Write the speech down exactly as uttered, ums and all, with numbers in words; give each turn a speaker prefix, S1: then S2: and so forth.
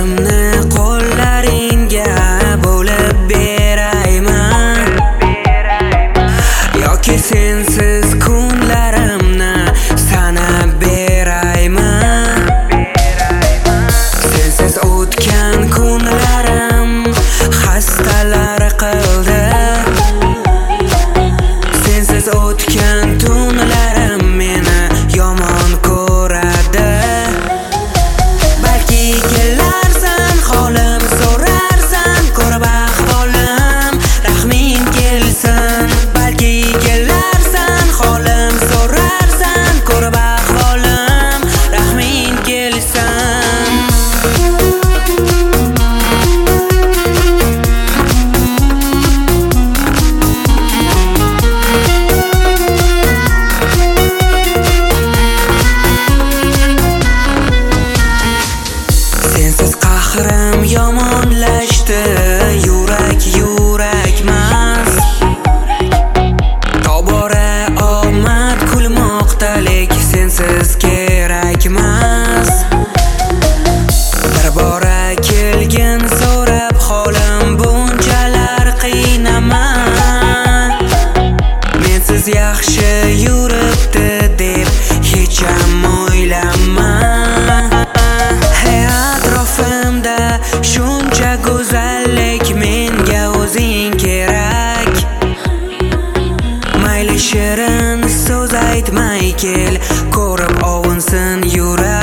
S1: Ko'zlarimni qo'llaringga bo'lib berayman, yoki sensiz kunlarimni sanab berayman. Sensiz o'tgan kunlarim xastalar qildi, sensiz o'tgan tunlarim meni yomon ko'radi. Balki kelarsan, holim so'rarsan, ko'rib ahvolim, rahming kelsin. Balki kelarsan, holim so'rarsan, ko'rib ahvolim, rahming kelsin. Sensiz qahrim yomonlashdi, yurak yurakmas. Tobora omad kulmoqda, lek sensiz kerakmas. Bir bora kelgin so'rab holim, bunchalar qiynaman. Mensiz yaxshi yuribdi deb hech ham o'ylama. Atrofimda shuncha go'zallik, menga o'zing kerak. Mayli shirin so'z aytmay kel, ko'rib ovunsin yurak.